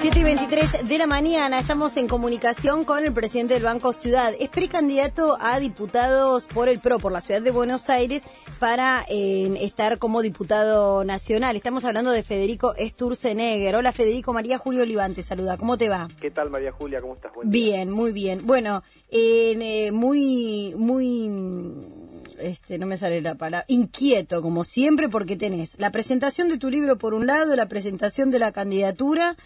7:23 de la mañana, estamos en comunicación con el presidente del Banco Ciudad. Es precandidato a diputados por el PRO, por la Ciudad de Buenos Aires, para estar como diputado nacional. Estamos hablando de Federico Sturzenegger. Hola Federico, María Julia Oliván te saluda. ¿Cómo te va? ¿Qué tal María Julia? ¿Cómo estás? Buen día. Bien, muy bien. Bueno, no me sale la palabra, inquieto como siempre, porque tenés la presentación de tu libro por un lado, la presentación de la candidatura,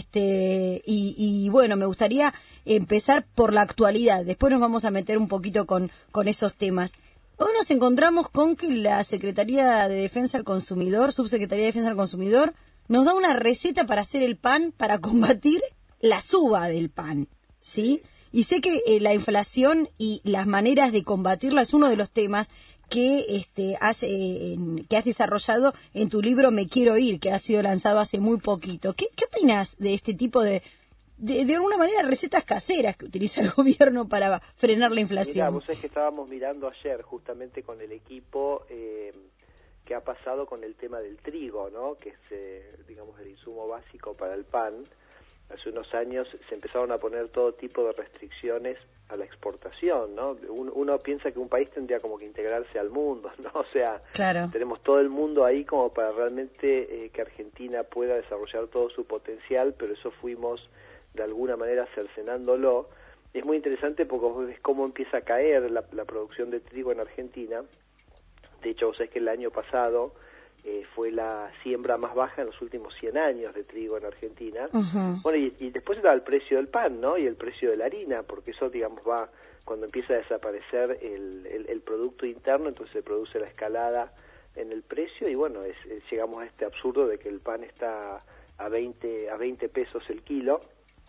y bueno, me gustaría empezar por la actualidad, después nos vamos a meter un poquito con esos temas. Hoy nos encontramos con que la Secretaría de Defensa al Consumidor, Subsecretaría de Defensa al Consumidor, nos da una receta para hacer el pan, para combatir la suba del pan, ¿sí? Y sé que la inflación y las maneras de combatirla es uno de los temas que has desarrollado en tu libro Me Quiero Ir, que ha sido lanzado hace muy poquito. ¿Qué opinas de este tipo de alguna manera recetas caseras que utiliza el gobierno para frenar la inflación? Mirá, vos sabés que estábamos mirando ayer justamente con el equipo qué ha pasado con el tema del trigo, ¿no? Que es, digamos, el insumo básico para el pan. Hace unos años se empezaron a poner todo tipo de restricciones a la exportación, ¿no? Uno piensa que un país tendría como que integrarse al mundo, ¿no? O sea, claro, tenemos todo el mundo ahí como para realmente que Argentina pueda desarrollar todo su potencial, pero eso fuimos de alguna manera cercenándolo. Es muy interesante porque vos ves cómo empieza a caer la producción de trigo en Argentina. De hecho, vos sabés que el año pasado fue la siembra más baja en los últimos 100 años de trigo en Argentina. Uh-huh. Bueno, y después está el precio del pan, ¿no? Y el precio de la harina, porque eso, digamos, va cuando empieza a desaparecer el producto interno, entonces se produce la escalada en el precio y bueno, llegamos a este absurdo de que el pan está a 20 pesos el kilo.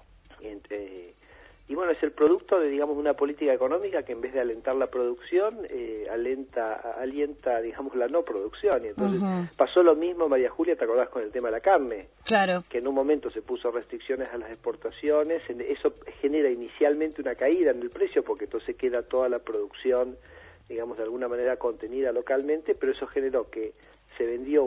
Y bueno, es el producto de, digamos, una política económica que en vez de alentar la producción, alienta, digamos, la no producción. Y entonces pasó lo mismo, María Julia, ¿te acordás con el tema de la carne? Claro. Que en un momento se puso restricciones a las exportaciones, eso genera inicialmente una caída en el precio, porque entonces queda toda la producción, digamos, de alguna manera contenida localmente, pero eso generó que se vendió,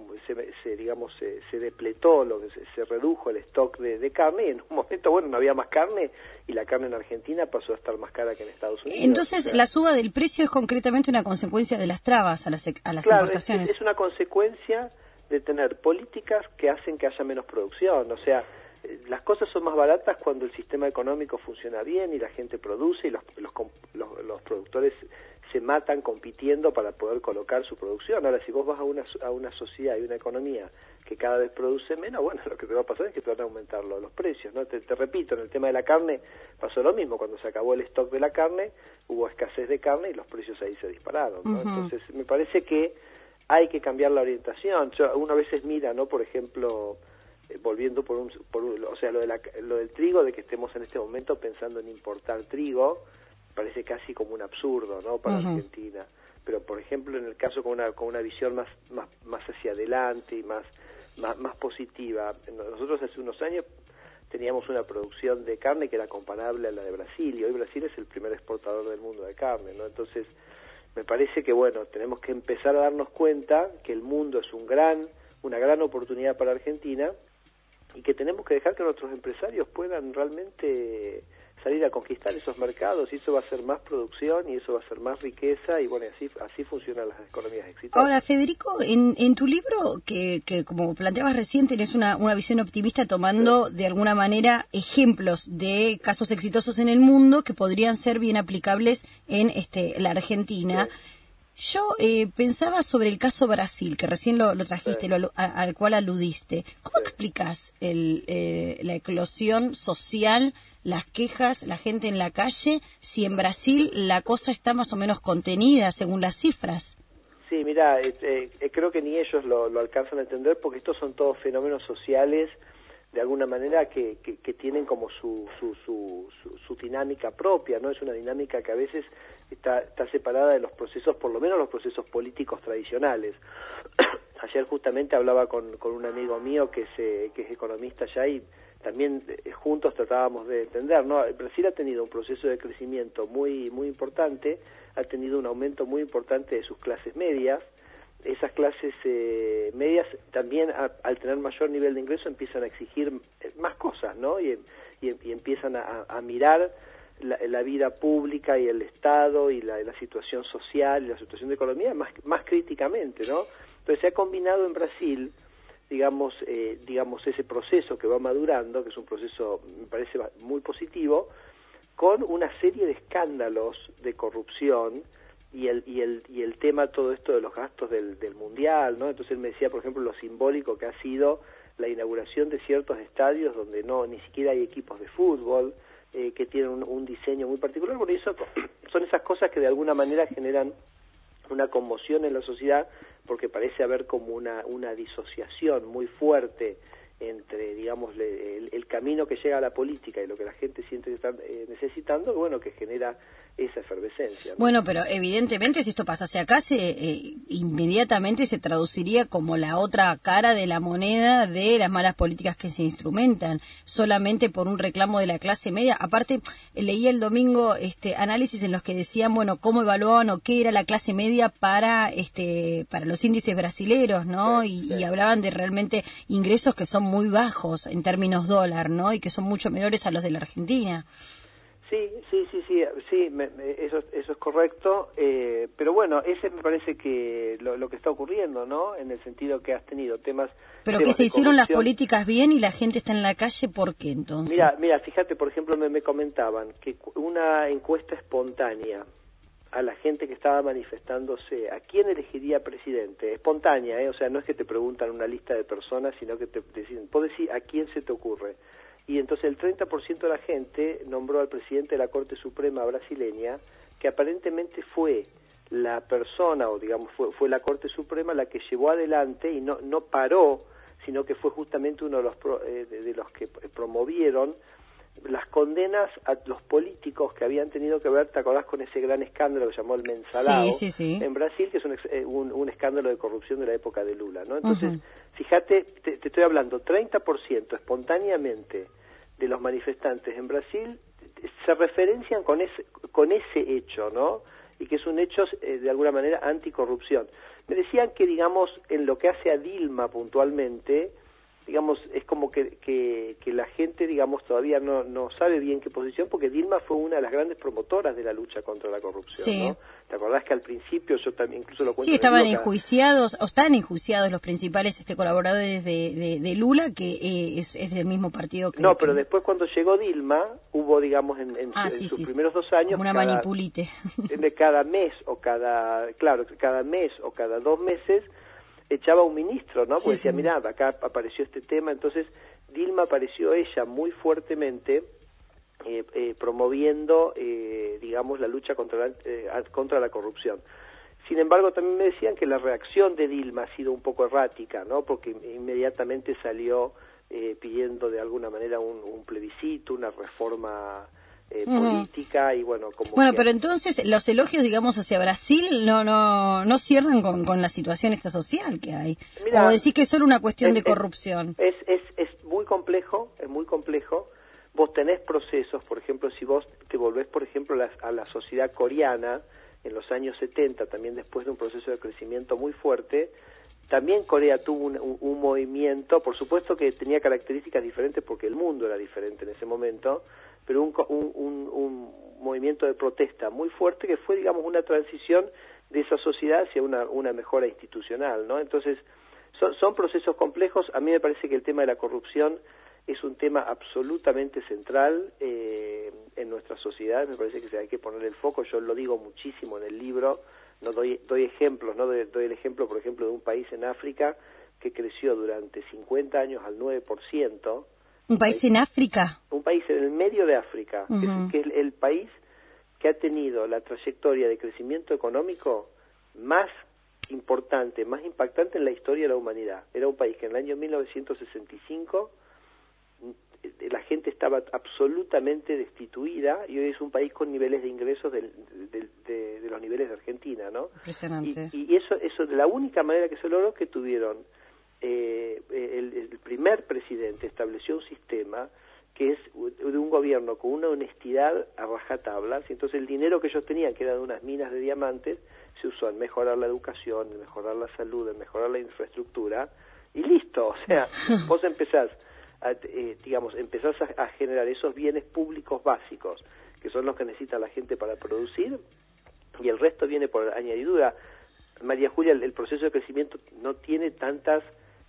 se depletó, se redujo el stock de carne y en un momento, bueno, no había más carne y la carne en Argentina pasó a estar más cara que en Estados Unidos. Entonces, claro, la suba del precio es concretamente una consecuencia de las trabas a las importaciones. Es una consecuencia de tener políticas que hacen que haya menos producción, o sea, las cosas son más baratas cuando el sistema económico funciona bien y la gente produce y los productores se matan compitiendo para poder colocar su producción. Ahora, si vos vas a una sociedad y una economía que cada vez produce menos, bueno, lo que te va a pasar es que te van a aumentar los precios, ¿no? Te repito, en el tema de la carne pasó lo mismo. Cuando se acabó el stock de la carne, hubo escasez de carne y los precios ahí se dispararon, ¿no? Uh-huh. Entonces, me parece que hay que cambiar la orientación. Uno a veces mira, ¿no? Por ejemplo, volviendo o sea, lo del trigo, de que estemos en este momento pensando en importar trigo, parece casi como un absurdo, ¿no? Para Argentina. Pero, por ejemplo, en el caso con una visión más hacia adelante y más positiva, nosotros hace unos años teníamos una producción de carne que era comparable a la de Brasil, y hoy Brasil es el primer exportador del mundo de carne, ¿no? Entonces, me parece que, bueno, tenemos que empezar a darnos cuenta que el mundo es una gran oportunidad para Argentina y que tenemos que dejar que nuestros empresarios puedan realmente salir a conquistar esos mercados, y eso va a ser más producción y eso va a ser más riqueza, y bueno, así funcionan las economías exitosas. Ahora, Federico, en tu libro, que como planteabas recién, tenés una visión optimista tomando de alguna manera ejemplos de casos exitosos en el mundo que podrían ser bien aplicables en la Argentina. Sí. Yo pensaba sobre el caso Brasil, que recién lo trajiste, sí, al cual aludiste. ¿Cómo explicás la eclosión social, las quejas, la gente en la calle, si en Brasil la cosa está más o menos contenida según las cifras? Sí, mira, creo que ni ellos lo alcanzan a entender, porque estos son todos fenómenos sociales de alguna manera que tienen como su dinámica propia, ¿no? Es una dinámica que a veces está separada de los procesos, por lo menos los procesos políticos tradicionales. Ayer justamente hablaba con un amigo mío que es economista ya, y también juntos tratábamos de entender, ¿no? Brasil ha tenido un proceso de crecimiento muy muy importante, ha tenido un aumento muy importante de sus clases medias, esas clases medias también al tener mayor nivel de ingreso empiezan a exigir más cosas, ¿no? Y empiezan a mirar la vida pública y el Estado y la situación social y la situación de economía más críticamente, ¿no? Entonces se ha combinado en Brasil, digamos ese proceso que va madurando, que es un proceso, me parece, muy positivo, con una serie de escándalos de corrupción y el tema, todo esto de los gastos del Mundial, ¿no? Entonces él me decía, por ejemplo, lo simbólico que ha sido la inauguración de ciertos estadios donde ni siquiera hay equipos de fútbol, que tienen un diseño muy particular. Por eso son esas cosas que de alguna manera generan una conmoción en la sociedad, porque parece haber como una disociación muy fuerte entre, digamos, el camino que llega a la política y lo que la gente siente que está necesitando, bueno, que genera esa efervescencia, ¿no? Bueno, pero evidentemente si esto pasase acá, inmediatamente se traduciría como la otra cara de la moneda de las malas políticas que se instrumentan, solamente por un reclamo de la clase media. Aparte, leí el domingo análisis en los que decían, bueno, cómo evaluaban o qué era la clase media para los índices brasileros, ¿no? Sí, y hablaban de realmente ingresos que son muy bajos en términos dólar, ¿no? Y que son mucho menores a los de la Argentina. Sí, eso es correcto, pero bueno, ese me parece que lo que está ocurriendo, ¿no? En el sentido que has tenido temas... Pero que se hicieron las políticas bien y la gente está en la calle, ¿por qué entonces? Mira, fíjate, por ejemplo, me comentaban que una encuesta espontánea a la gente que estaba manifestándose, ¿a quién elegiría presidente? Espontánea, o sea, no es que te preguntan una lista de personas, sino que te deciden, ¿puedo decir a quién se te ocurre? Y entonces el 30% de la gente nombró al presidente de la Corte Suprema brasileña, que aparentemente fue la persona, o digamos, fue la Corte Suprema la que llevó adelante y no paró, sino que fue justamente uno de los que promovieron las condenas a los políticos que habían tenido que ver, ¿te acordás con ese gran escándalo que llamó el Mensalão? Sí. En Brasil, que es un escándalo de corrupción de la época de Lula, ¿no? Entonces, fíjate, te estoy hablando, 30% espontáneamente de los manifestantes en Brasil se referencian con ese hecho, ¿no? Y que es un hecho, de alguna manera, anticorrupción. Me decían que, digamos, en lo que hace a Dilma puntualmente, digamos, es como que la gente, digamos, todavía no sabe bien qué posición, porque Dilma fue una de las grandes promotoras de la lucha contra la corrupción, sí, ¿no? ¿Te acordás que al principio, yo también incluso lo cuento? Sí, estaban enjuiciados, o están enjuiciados los principales colaboradores de Lula, que es del mismo partido que... No, pero después cuando llegó Dilma, hubo, digamos, en sus primeros 2 años... Como una manipulite. Cada mes o cada 2 meses echaba un ministro, ¿no? Porque decía, mirá, acá apareció este tema. Entonces Dilma apareció ella muy fuertemente promoviendo, digamos, la lucha contra la corrupción. Sin embargo, también me decían que la reacción de Dilma ha sido un poco errática, ¿no? Porque inmediatamente salió pidiendo de alguna manera un plebiscito, una reforma política, y bueno, como... Bueno, pero entonces los elogios, digamos, hacia Brasil no cierran con la situación esta social que hay. Mirá, o decís que es solo una cuestión de corrupción. Es muy complejo, es muy complejo. Vos tenés procesos, por ejemplo, si vos te volvés, por ejemplo, a la sociedad coreana en los años 70, también después de un proceso de crecimiento muy fuerte, también Corea tuvo un movimiento, por supuesto que tenía características diferentes porque el mundo era diferente en ese momento, pero un movimiento de protesta muy fuerte que fue, digamos, una transición de esa sociedad hacia una mejora institucional, ¿no? Entonces, son procesos complejos. A mí me parece que el tema de la corrupción es un tema absolutamente central en nuestra sociedad. Me parece que hay que poner el foco. Yo lo digo muchísimo en el libro. No doy ejemplos, ¿no? Doy el ejemplo, por ejemplo, de un país en África que creció durante 50 años al 9%. ¿Un país en África? Un país en el medio de África, que es el país que ha tenido la trayectoria de crecimiento económico más importante, más impactante en la historia de la humanidad. Era un país que en el año 1965 la gente estaba absolutamente destituida, y hoy es un país con niveles de ingresos de los niveles de Argentina, ¿no? Impresionante. Y eso de la única manera que se logró, que tuvieron el primer presidente estableció un sistema que es de un gobierno con una honestidad a rajatablas, y entonces el dinero que ellos tenían, que era de unas minas de diamantes, se usó en mejorar la educación, en mejorar la salud, en mejorar la infraestructura, y listo. O sea, vos empezás a generar esos bienes públicos básicos, que son los que necesita la gente para producir, y el resto viene por añadidura. María Julia, el proceso de crecimiento no tiene tantas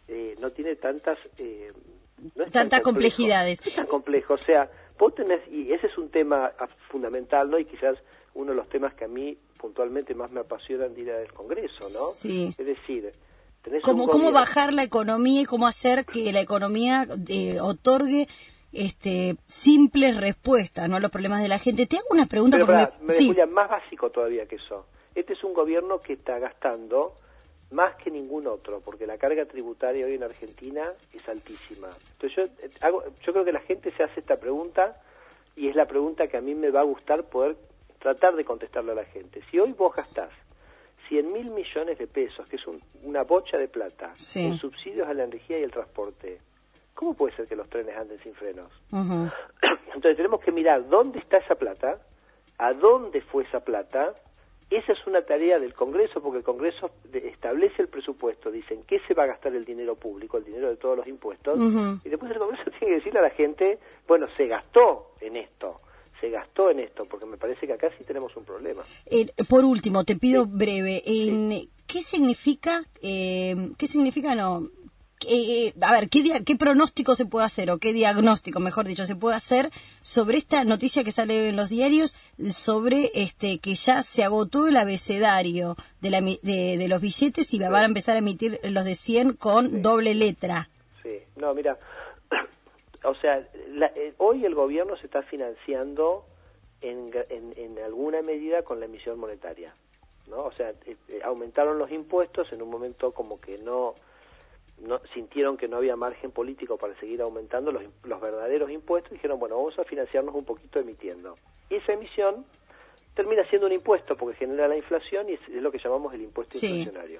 complejidades. No es tan complejo, o sea, vos tenés, y ese es un tema fundamental, ¿no? Y quizás uno de los temas que a mí puntualmente más me apasionan de ir al Congreso, ¿no? Sí. Es decir, ¿Cómo bajar la economía y cómo hacer que la economía otorgue simples respuestas, ¿no?, a los problemas de la gente? Te hago una pregunta. Pero Julia, más básico todavía que eso. Este es un gobierno que está gastando más que ningún otro, porque la carga tributaria hoy en Argentina es altísima. Entonces yo creo que la gente se hace esta pregunta, y es la pregunta que a mí me va a gustar poder tratar de contestarle a la gente. Si hoy vos gastás 100.000 millones de pesos, que es una bocha de plata, sí, en subsidios a la energía y el transporte, ¿cómo puede ser que los trenes anden sin frenos? Uh-huh. Entonces tenemos que mirar dónde está esa plata, a dónde fue esa plata. Esa es una tarea del Congreso, porque el Congreso establece el presupuesto, dicen qué se va a gastar el dinero público, el dinero de todos los impuestos, uh-huh, y después el Congreso tiene que decirle a la gente, bueno, se gastó en esto, porque me parece que acá sí tenemos un problema. Por último, te pido sí, breve, sí, ¿qué significa qué pronóstico se puede hacer, o qué diagnóstico, mejor dicho, se puede hacer sobre esta noticia que sale en los diarios sobre que ya se agotó el abecedario de los billetes y van a empezar a emitir los de 100 con doble letra? Sí, no, mira, o sea, hoy el gobierno se está financiando en alguna medida con la emisión monetaria, ¿no? O sea, aumentaron los impuestos en un momento como que no sintieron que no había margen político para seguir aumentando los verdaderos impuestos, y dijeron, bueno, vamos a financiarnos un poquito emitiendo. Y esa emisión termina siendo un impuesto porque genera la inflación, y es lo que llamamos el impuesto inflacionario.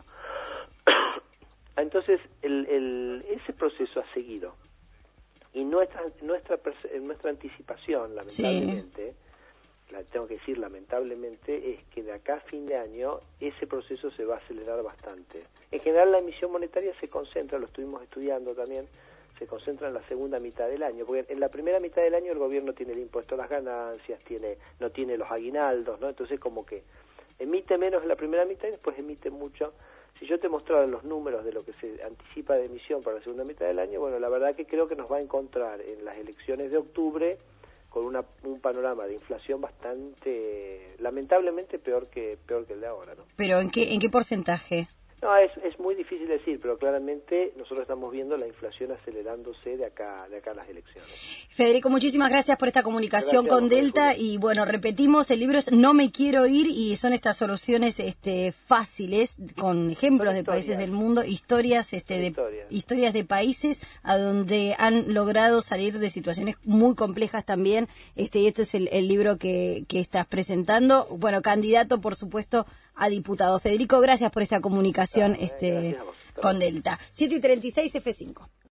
Entonces, ese proceso ha seguido. Y nuestra anticipación, lamentablemente, tengo que decir lamentablemente, es que de acá a fin de año ese proceso se va a acelerar bastante. En general la emisión monetaria se concentra, lo estuvimos estudiando también, se concentra en la segunda mitad del año, porque en la primera mitad del año el gobierno tiene el impuesto a las ganancias, no tiene los aguinaldos, ¿no? Entonces como que emite menos en la primera mitad y después emite mucho. Si yo te mostrara los números de lo que se anticipa de emisión para la segunda mitad del año, bueno, la verdad que creo que nos va a encontrar en las elecciones de octubre con un panorama de inflación bastante, lamentablemente, peor que el de ahora, ¿no? ¿Pero en qué porcentaje? No, es muy difícil decir, pero claramente nosotros estamos viendo la inflación acelerándose de acá a las elecciones. Federico, muchísimas gracias por esta comunicación con Delta. Y bueno, repetimos, el libro es No me quiero ir, y son estas soluciones fáciles, con ejemplos de países del mundo, historias de países a donde han logrado salir de situaciones muy complejas también. Y esto es el libro que estás presentando. Bueno, candidato, por supuesto, a diputado. Federico, gracias por esta comunicación con Delta. 7:36 F5.